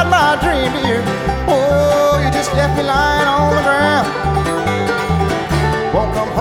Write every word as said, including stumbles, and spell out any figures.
about my dream, dear. Oh, you just left me lying on the ground.